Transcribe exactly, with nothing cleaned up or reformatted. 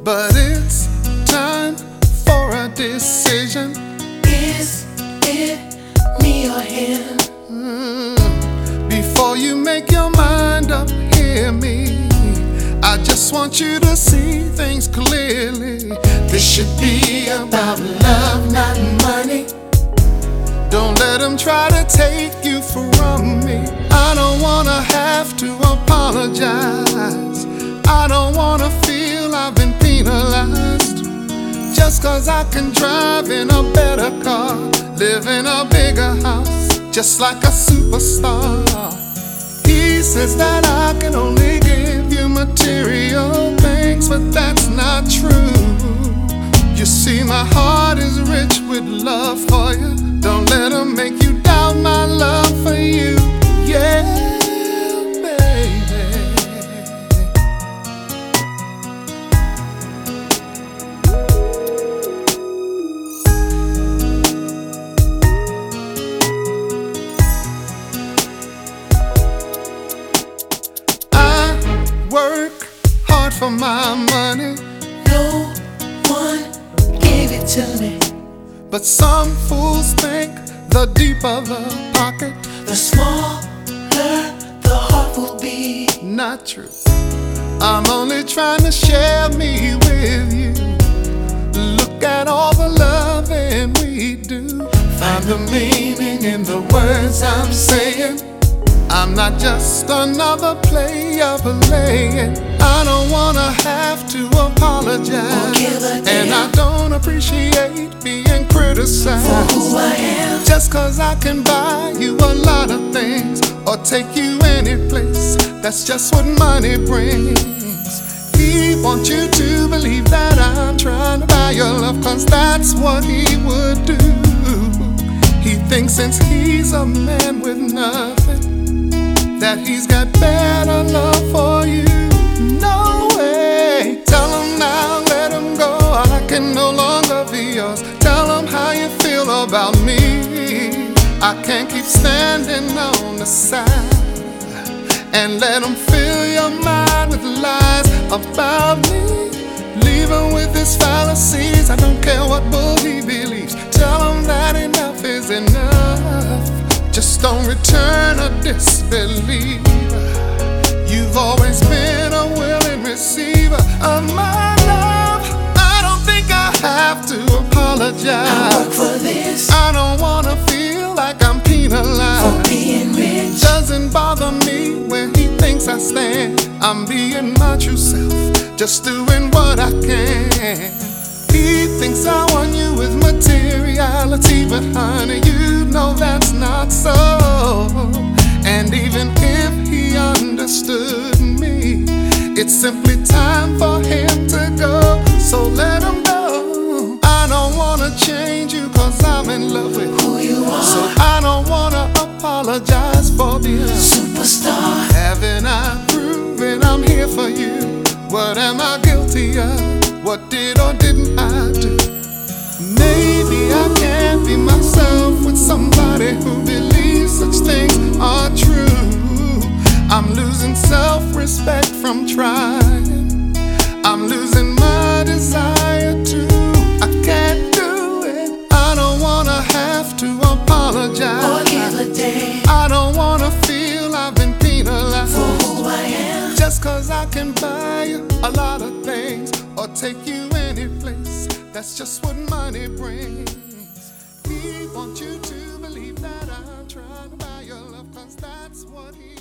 but it's time for a decision. Is it me or him? Mm. Before you make your mind up, hear me. I just want you to see things clearly. This should be about love, not money. Don't let them try to take you from me. I don't wanna have to apologize. I don't wanna feel I've been penalized. Just cause I can drive in a better car, live in a bigger house, just like a superstar. He says that I can only give you material things, but that's not true. You see, my heart is rich with love for you. Don't let them make you doubt my love for you. Yeah, baby. I work hard for my money. No one gave it to me. But some fools think the deeper the pocket, The smaller the heart will be. not true. I'm only trying to share me with you. Look at all the loving we do. Find the meaning in the words I'm saying. I'm not just another player playing. I don't wanna have to apologize, and I don't appreciate being criticized For who I am. just cause I can buy you a lot of things or take you any place. That's just what money brings. He wants you to believe that I'm trying to buy your love, cause that's what he would do. He thinks since he's a man with nothing, that he's got better love for you. No way. Tell him now, let him go. I can no longer be yours. Tell him how you feel about me. I can't keep standing on the side and let him fill your mind with lies about me. Leave him with his fallacies. I don't care what bull he believes. Tell him that enough is enough. Just don't return a disbeliever. You've always been a willing receiver of my love. I don't think I have to apologize. I work for this. I don't wanna feel like I'm penalized. For being rich. Doesn't bother me where he thinks I stand. I'm being my true self, just doing what I can. He thinks I want you with materiality, but honey, you know that's not so. And even if he understood me, it's simply time for him to go. So let him go. I don't wanna change you, cause I'm in love with Who you are. So I don't wanna apologize for being a Superstar. Haven't I proven I'm here for you? What am I guilty of? What did or didn't I do? Maybe I can't be myself with somebody who believes such things are true. I'm losing self-respect from trying. I'm losing my desire to. I can't do it. I don't wanna have to apologize. Or give a damn. I don't wanna feel I've been penalized. For who I am. Just cause I can buy you a lot of things or take you any place. That's just what money brings. We want you to believe that I'm trying to buy your love, cause that's what he